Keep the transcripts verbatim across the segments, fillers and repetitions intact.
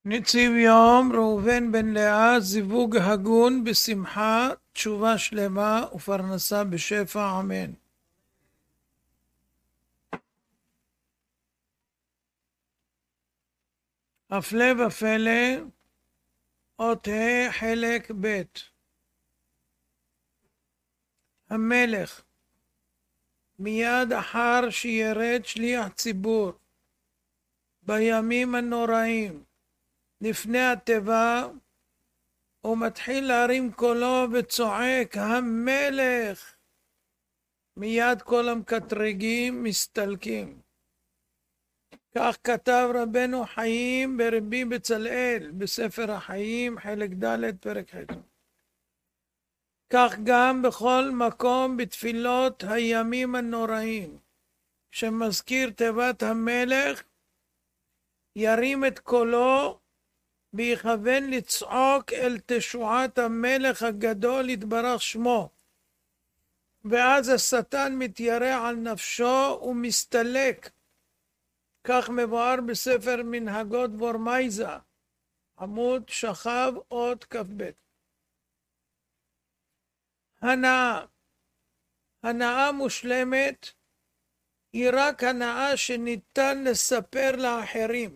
נציב יום, ראובן בן לאה, זיווג הגון בשמחה, תשובה שלמה ופרנסה בשפע, אמן. הפלא ופלא, אות ה' חלק ב'. המלך, מיד אחר שירד שליח ציבור בימים הנוראים לפני התיבה, הוא מתחיל להרים קולו וצועק המלך. מיד כל המקטרגים מסתלקים. כך כתב רבנו חיים ברבי בצלאל בספר החיים חלק ד' פרק ח'. כך גם בכל מקום בתפילות הימים הנוראים שמזכיר תיבת המלך ירים את קולו ויכוון לצעוק אל תשועת המלך הגדול יתברך שמו, ואז השטן מתיירא על נפשו ומסתלק. כך מבואר בספר מנהגות וורמייזה עמוד שכב אות כ"ב. הנאה, הנאה מושלמת היא רק הנאה שניתן לספר לאחרים.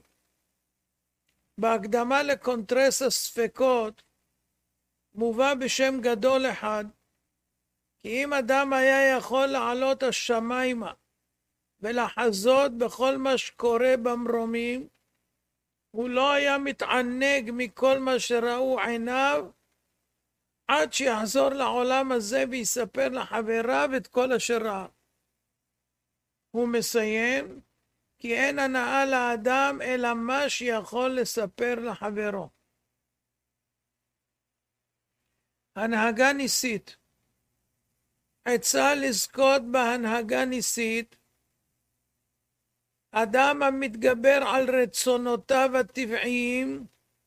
בהקדמה לקונטרס הספקות מובא בשם גדול אחד, כי אם אדם היה יכול לעלות השמיימה ולחזות בכל מה שקורה במרומים, הוא לא היה מתענג מכל מה שראו עיניו, עד שיחזור לעולם הזה ויספר לחבריו את כל אשר ראה. הוא מסיים, כי אין הנאה לאדם אלא מה שיכול לספר לחברו. הנהגה ניסית. עצה לזכות בהנהגה ניסית, אדם המתגבר על רצונותיו הטבעיים,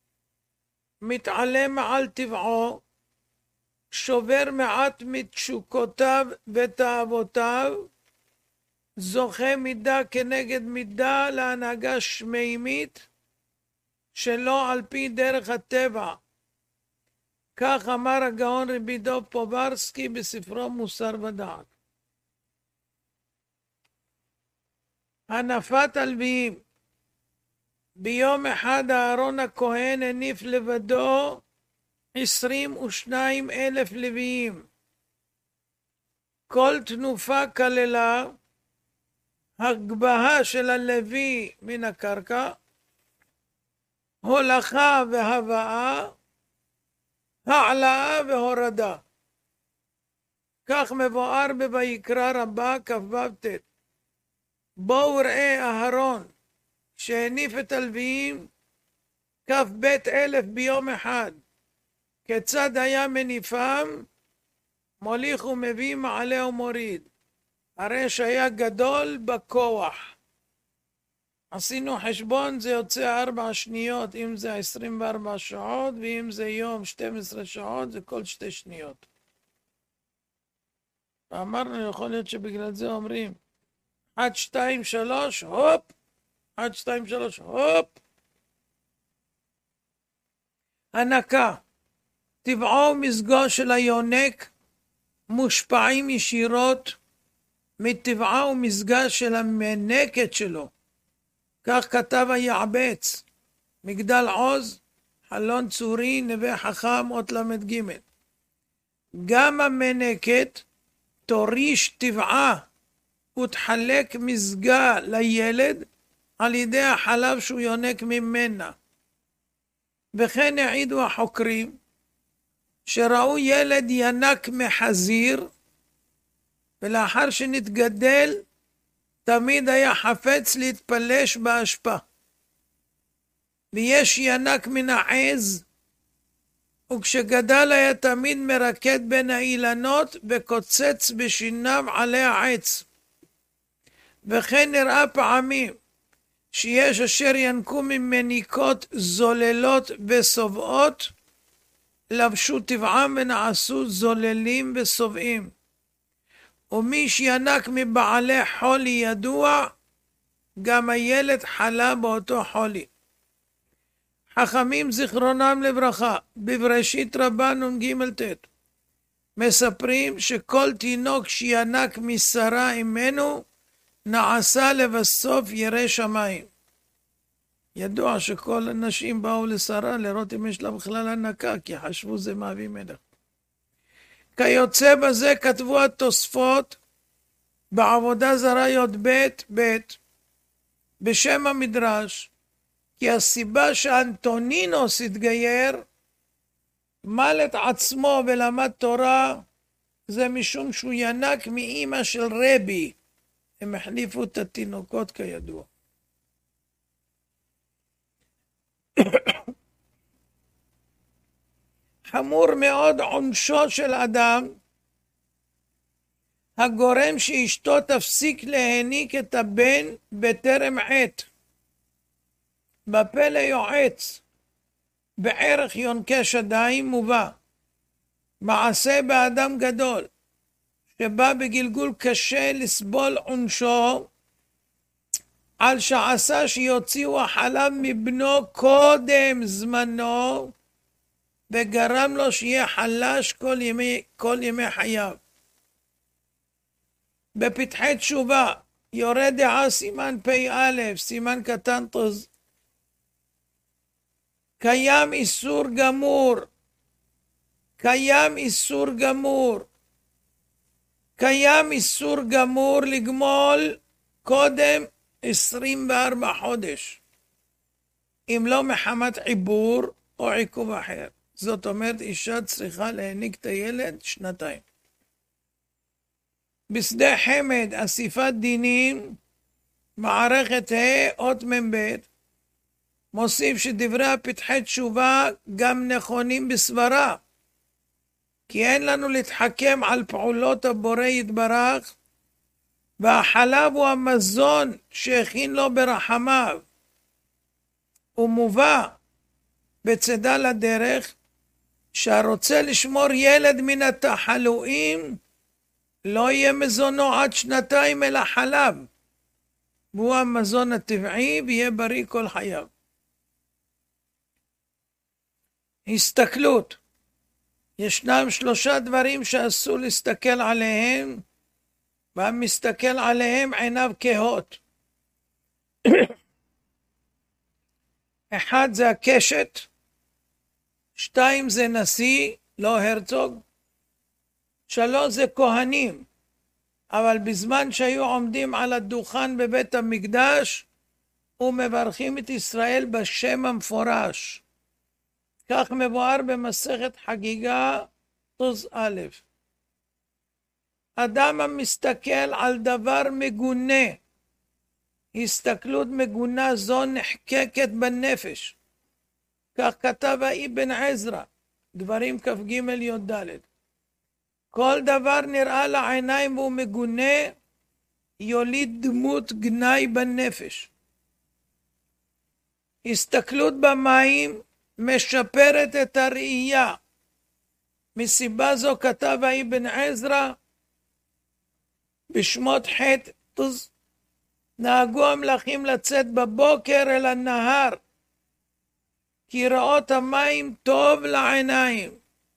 מתעלה מעל טבעו, שובר מעט מתשוקותיו ותאוותיו, זוכה מידה כנגד מידה להנהגה שמימית שלא על פי דרך הטבע. כך אמר הגאון רבי דב פוברסקי בספרו מוסר ודעת. הנפת הלוויים. ביום אחד אהרון הכהן הניף לבדו עשרים ושניים אלף לוויים. כל תנופה כללה הגבהה של הלוי מן הקרקע, הולכה והבאה, העלאה והורדה. כך מבואר בויקרא רבה כ"ו-ט. בואו ראה אהרון שהניף את הלוויים כ"ב אלף ביום אחד, כיצד היה מניפם, מוליך ומביא, מעלה ומוריד, הרי שהיה גדול בכוח. עשינו חשבון, זה יוצא ארבע שניות, אם זה עשרים וארבע שעות, ואם זה יום שתים עשרה שעות, זה כל שתי שניות. ואמרנו, יכול להיות שבגלל זה אומרים, עד שתיים שלוש, הופ, עד שתיים שלוש, הופ. הנקה, טבעו ומזגו של היונק מושפעים ישירות מטבעה ומזגה של המנקת שלו. כך כתב היעבץ, מגדל עוז, חלון צורי, נווה חכם, אות למד ג'. גם המנקת תוריש טבעה ותחלק מזגה לילד על ידי החלב שהוא יונק ממנה. וכן העידו החוקרים שראו ילד ינק מחזיר, ולאחר שנתגדל תמיד היה חפץ להתפלש באשפה. ויש ינק מן העז, וכשגדל היה תמיד מרקד בין האילנות וקוצץ בשיניו עלי העץ. וכן נראה פעמים שיש אשר ינקו ממניקות זוללות וסובעות, לבשו טבעם ונעשו זוללים וסובעים. ומי שינק מבעלי חולי ידוע, גם הילד חלה באותו חולי. חכמים זיכרונם לברכה, בבראשית רבה נ"ג ט', מספרים שכל תינוק שינק משרה אימנו, נעשה לבסוף ירא שמיים. ידוע שכל הנשים באו לשרה לראות אם יש לה בכלל הנקה, כי חשבו זה מאבי מלך. כיוצא בזה כתבו התוספות בעבודה זרה י"ב ב' בשם המדרש, כי הסיבה שאנטונינוס התגייר, מל את עצמו ולמד תורה, זה משום שהוא ינק מאמא של רבי. הם החליפו את התינוקות כידוע. חמור מאוד עונשו של אדם הגורם שאשתו תפסיק להניק את הבן בטרם עת. בפלא יועץ בערך יונקי שדיים מובא מעשה באדם גדול שבא בגלגול קשה לסבול עונשו על שעשה שיוציאו החלב מבנו קודם זמנו וגרם לו שיהיה חלש כל ימי, כל ימי חייו. בפתחי תשובה יורה דעה סימן פ"א סימן קטן תוז, קיים איסור גמור, קיים איסור גמור, קיים איסור גמור לגמול קודם עשרים וארבע חודש, אם לא מחמת עיבור או עיכוב אחר. זאת אומרת, אישה צריכה להניק את הילד שנתיים. בשדה חמד, אסיפת דינים, מערכת ה' אות מ"ב, מוסיף שדברי הפתחי תשובה גם נכונים בסברה, כי אין לנו להתחכם על פעולות הבורא יתברך, והחלב הוא המזון שהכין לו ברחמיו. הוא מובא בצדה לדרך, שהרוצה לשמור ילד מן התחלואים, לא יהיה מזונו עד שנתיים אלא חלב, והוא המזון הטבעי ויהיה בריא כל חייו. הסתכלות, ישנם שלושה דברים שאסור להסתכל עליהם, והמסתכל עליהם עיניו כהות. אחד זה הקשת, שתיים זה נשיא, לא הרצוג, שלוש זה כהנים, אבל בזמן שהיו עומדים על הדוכן בבית המקדש, ומברכים את ישראל בשם המפורש. כך מבואר במסכת חגיגה תוז א'. אדם המסתכל על דבר מגונה, הסתכלות מגונה זו נחקקת בנפש. כך כתב האבן עזרא, דברים כ"ג י"ד. כל דבר נראה לעיניים והוא מגונה, יוליד דמות גנאי בנפש. הסתכלות במים משפרת את הראייה. מסיבה זו כתב האבן עזרא בשמות ח' תוז, נהגו המלכים לצאת בבוקר אל הנהר, כי ראות המים טוב לעיניים.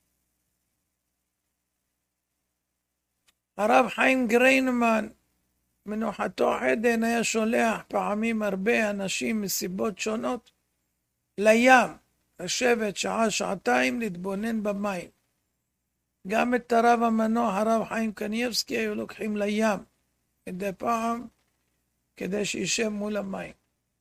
הרב חיים גריינמן, מנוחתו עדן, היה שולח פעמים הרבה אנשים מסיבות שונות לים, לשבת שעה, שעתיים, להתבונן במים. גם את הרב המנוח, הרב חיים קניבסקי, היו לוקחים לים מדי פעם, כדי שישב מול המים.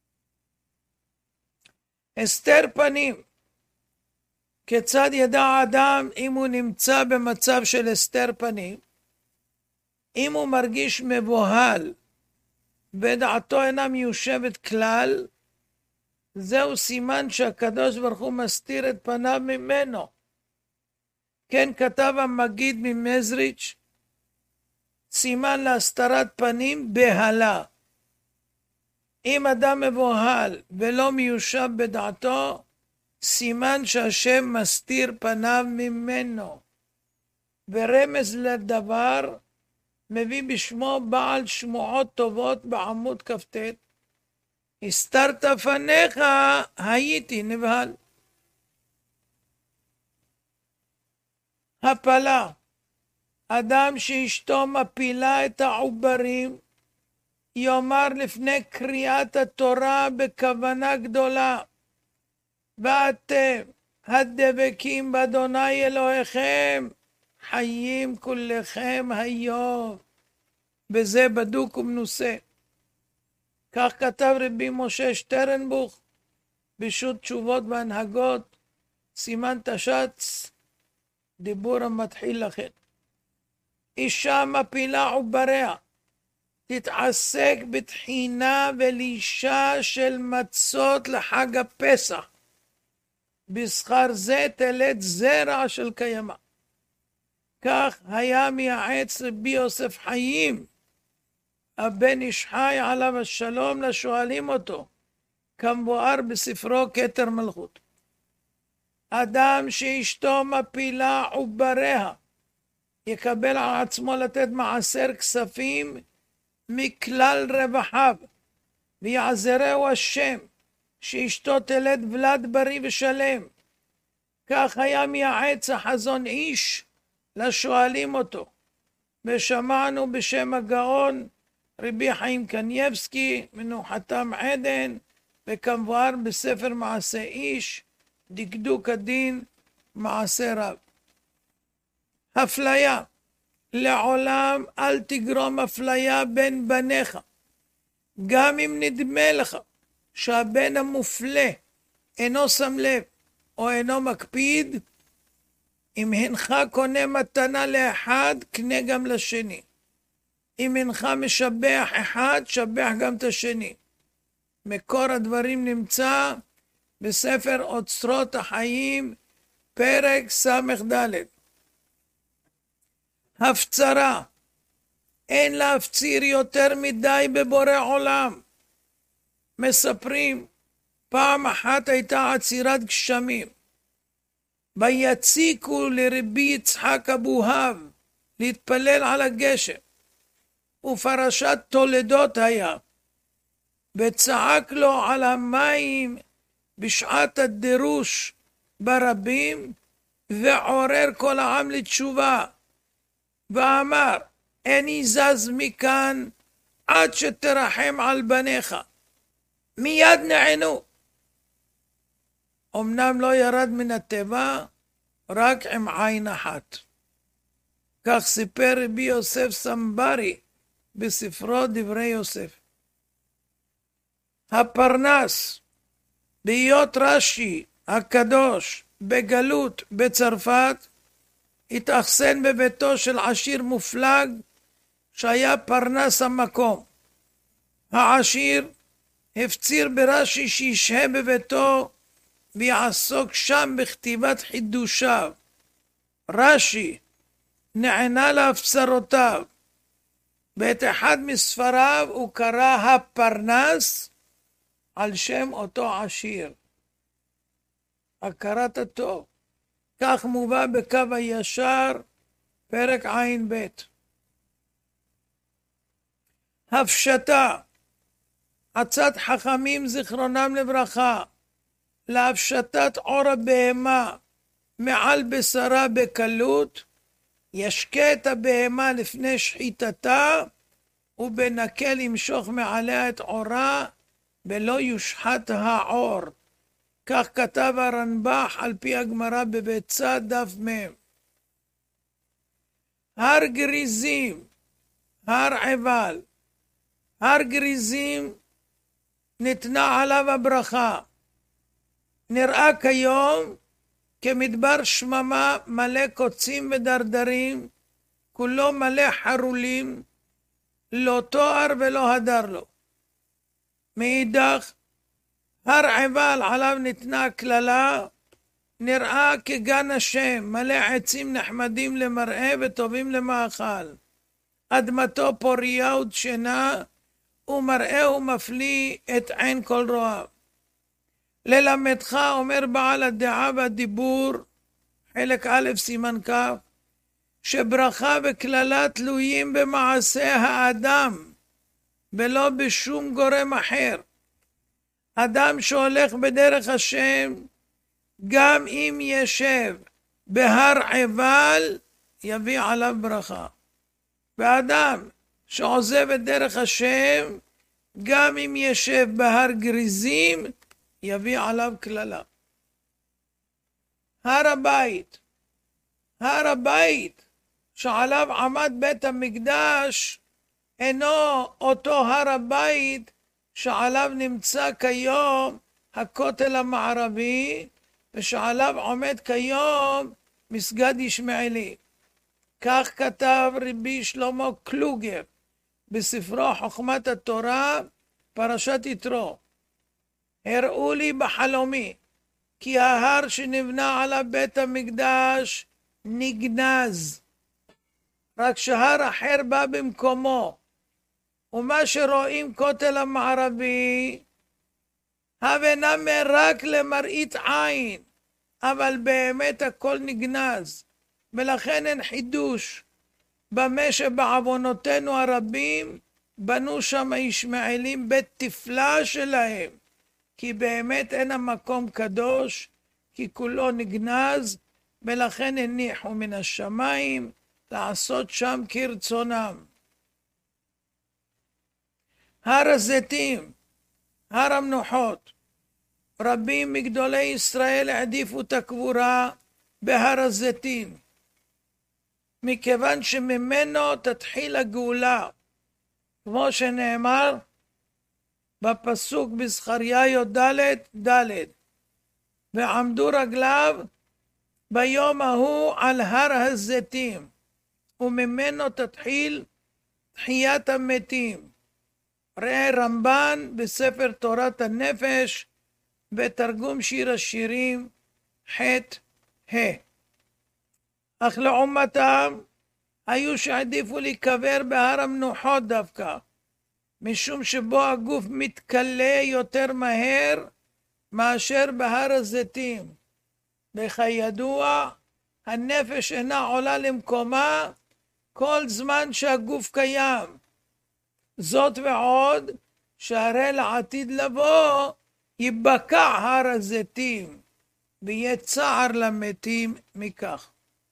הסתר פנים, כיצד ידע אדם אם הוא נמצא במצב של הסתר פנים? אם הוא מרגיש מבוהל ודעתו אינה מיושבת כלל, זהו סימן שהקדוש ברוך הוא מסתיר את פניו ממנו. כן כתב המגיד ממזריץ', סימן להסתרת פנים בהלה. אם אדם מבוהל ולא מיושב בדעתו, סימן שהשם מסתיר פניו ממנו. ורמז לדבר מביא בשמו בעל שמועות טובות בעמוד כ"ט, הסתרת פניך, הייתי נבהל. הפלה, אדם שאשתו מפילה את העוברים, יאמר לפני קריאת התורה בכוונה גדולה, ואתם הדבקים באדוני אלוהיכם, חיים כולכם היום. וזה בדוק ומנוסה. כך כתב רבי משה שטרנבוך, בשו"ת תשובות והנהגות, סימן תש"ץ, דיבור המתחיל לכן. אישה מפילה עובריה, תתעסק בתחינה ולישה של מצות לחג הפסח. בשכר זה תלד זרע של קיימה. כך היה מייעץ רבי יוסף חיים, הבן איש חי עליו השלום, לשואלים אותו, כמבואר בספרו כתר מלכות. אדם שאשתו מפילה עובריה, יקבל על עצמו לתת מעשר כספים מכלל רווחיו, ויעזרהו השם, שאשתו תלד ולד בריא ושלם. כך היה מייעץ החזון איש לשואלים אותו. ושמענו בשם הגאון רבי חיים קניבסקי, מנוחתם עדן, וכמבואר בספר מעשה איש, דקדוק הדין, מעשה רב. אפליה, לעולם אל תגרום אפליה בין בניך, גם אם נדמה לך שהבן המופלה אינו שם לב או אינו מקפיד. אם אינך קונה מתנה לאחד, קנה גם לשני. אם אינך משבח אחד, שבח גם את השני. מקור הדברים נמצא בספר אוצרות החיים, פרק סמך ד'. הפצרה, אין להפציר יותר מדי בבורא עולם. מספרים, פעם אחת הייתה עצירת גשמים, ויציקו לרבי יצחק אבוהב להתפלל על הגשם, ופרשת תולדות היה, וצעק לו על המים בשעת הדירוש ברבים, ועורר כל העם לתשובה, ואמר, איני זז מכאן עד שתרחם על בניך. מיד נענו. אמנם לא ירד מן הטבע, רק עם עין אחת. כך סיפר רבי יוסף סמברי בספרו דברי יוסף. הפרנס, בהיות רש"י הקדוש בגלות בצרפת, התאכסן בביתו של עשיר מופלג שהיה פרנס המקום. העשיר הפציר ברש"י שישהה בביתו ויעסוק שם בכתיבת חידושיו. רש"י נענה להפצרותיו. בעת אחד מספריו הוא קרא הפרנס על שם אותו עשיר. הכרת הטוב. כך מובא בקו הישר, פרק עין ב'. הפשטה, עצת חכמים זיכרונם לברכה, להפשטת עור הבהמה מעל בשרה בקלות, ישקה את הבהמה לפני שחיטתה, ובנקל ימשוך מעליה את עורה, ולא יושחת העור. כך כתב הרנב"ח על פי הגמרא בביצה דף מ'. הר גריזים, הר עיבל. הר גריזים ניתנה עליו הברכה. נראה כיום כמדבר שממה מלא קוצים ודרדרים, כולו מלא חרולים, לא תואר ולא הדר לו. מאידך, הר עיבל עליו ניתנה כללה, נראה כגן השם, מלא עצים נחמדים למראה וטובים למאכל. אדמתו פוריה ודשנה, ומראהו מפליא את עין כל רואיו. ללמדך, אומר בעל הדעה והדיבור, חלק א' סימן כ', שברכה וכללה תלויים במעשה האדם, ולא בשום גורם אחר. אדם שהולך בדרך השם, גם אם ישב בהר עיבל, יביא עליו ברכה. ואדם שעוזב את דרך השם, גם אם ישב בהר גריזים, יביא עליו כללה. הר הבית, הר הבית שעליו עמד בית המקדש, אינו אותו הר הבית שעליו נמצא כיום הכותל המערבי, ושעליו עומד כיום מסגד ישמעאלי. כך כתב רבי שלמה קלוגר בספרו חוכמת התורה, פרשת יתרו. הראו לי בחלומי כי ההר שנבנה עליו בית המקדש נגנז, רק שהר אחר בא במקומו, ומה שרואים כותל המערבי הבנה רק למראית עין, אבל באמת הכל נגנז, ולכן אין חידוש. במה שבעוונותינו הרבים בנו שם הישמעאלים בית תפלה שלהם, כי באמת אין המקום קדוש, כי כולו נגנז, ולכן הניחו מן השמיים לעשות שם כרצונם. הר הזיתים, הר המנוחות, רבים מגדולי ישראל העדיפו את הקבורה בהר הזיתים, מכיוון שממנו תתחיל הגאולה, כמו שנאמר בפסוק בזכריה י"ד ד', ועמדו רגליו ביום ההוא על הר הזיתים, וממנו תתחיל תחיית המתים. ראה רמב"ן בספר תורת הנפש בתרגום שיר השירים ח' ה'. אך לעומתם היו שעדיפו להיקבר בהר המנוחות דווקא, משום שבו הגוף מתקלה יותר מהר מאשר בהר הזיתים. וכידוע, הנפש אינה עולה למקומה כל זמן שהגוף קיים. זאת ועוד, שהרי לעתיד לבוא ייבקע הר הזיתים, ויהיה צער למתים מכך.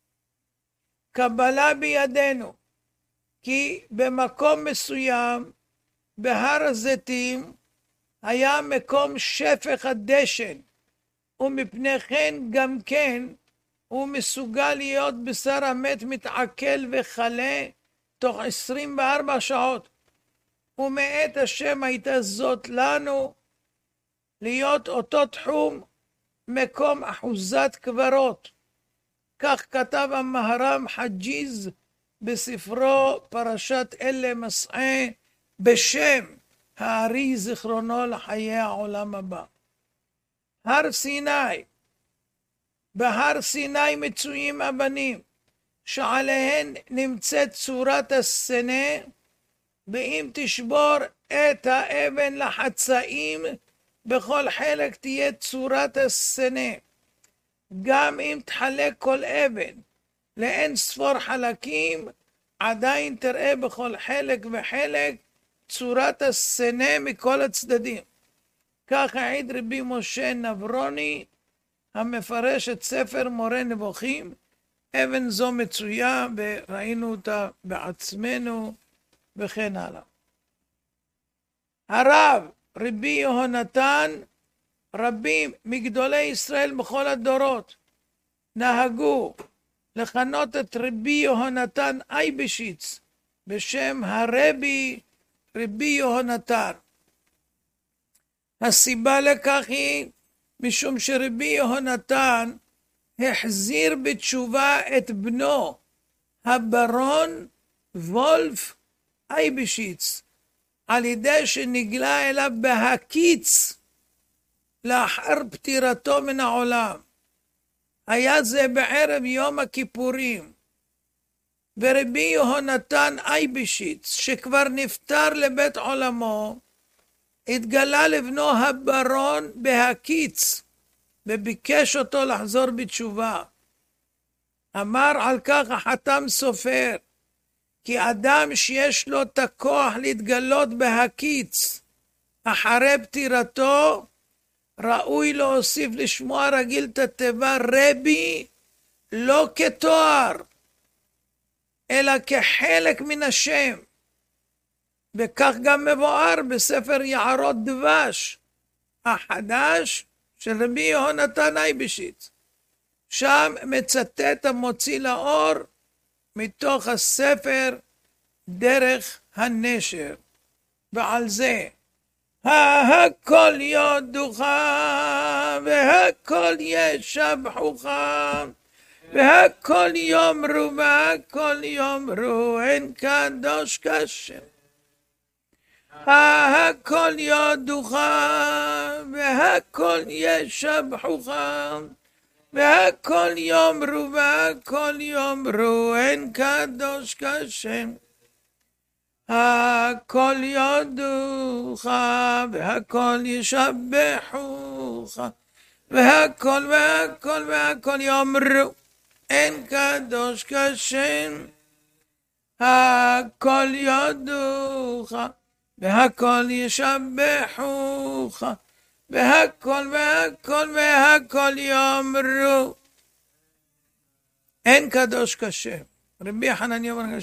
קבלה בידינו, כי במקום מסוים, בהר הזיתים, היה מקום שפך הדשן, ומפני כן גם כן, הוא מסוגל להיות בשר המת מתעכל וחלה תוך עשרים וארבע שעות. ומאת השם הייתה זאת לנו, להיות אותו תחום מקום אחוזת קברות. כך כתב המהר"ם חג'יז בספרו פרשת אלה מסעה, בשם הארי זיכרונו לחיי העולם הבא. הר סיני, בהר סיני מצויים אבנים שעליהן נמצאת צורת הסנה, ואם תשבור את האבן לחצאים, בכל חלק תהיה צורת הסנה. גם אם תחלק כל אבן לאין ספור חלקים, עדיין תראה בכל חלק וחלק צורת הסנה מכל הצדדים. כך העיד רבי משה נברוני, המפרש את ספר מורה נבוכים. אבן זו מצויה וראינו אותה בעצמנו וכן הלאה. הרב רבי יהונתן, רבים מגדולי ישראל בכל הדורות נהגו לכנות את רבי יהונתן אייבשיץ בשם הרבי רבי יהונתן. הסיבה לכך היא משום שרבי יהונתן החזיר בתשובה את בנו הברון וולף אייבשיץ, על ידי שנגלה אליו בהקיץ לאחר פטירתו מן העולם. היה זה בערב יום הכיפורים, ורבי יהונתן אייבשיץ, שכבר נפטר לבית עולמו, התגלה לבנו הברון בהקיץ, וביקש אותו לחזור בתשובה. אמר על כך החתם סופר, כי אדם שיש לו את הכוח להתגלות בהקיץ אחרי פטירתו, ראוי להוסיף לשמוע רגיל את התיבה רבי, לא כתואר, אלא כחלק מן השם. וכך גם מבואר בספר יערות דבש החדש של רבי יהונתן אייבשיץ. שם מצטט המוציא לאור מתוך הספר דרך הנשר. ועל זה הכל יודוך והכל ישבחוך והכל יאמרו והכל יאמרו אין קדוש כשם. הכל יודוך והכל ישבחוך והכל יאמרו והכל יאמרו אין קדוש כשם. הכל יודוך והכל ישבחוך והכל והכל והכל יאמרו אין קדוש כשם. הכל יודוך והכל ישבחוך והכל והכל והכל יאמרו אין קדוש כשם. רבי חנניה בן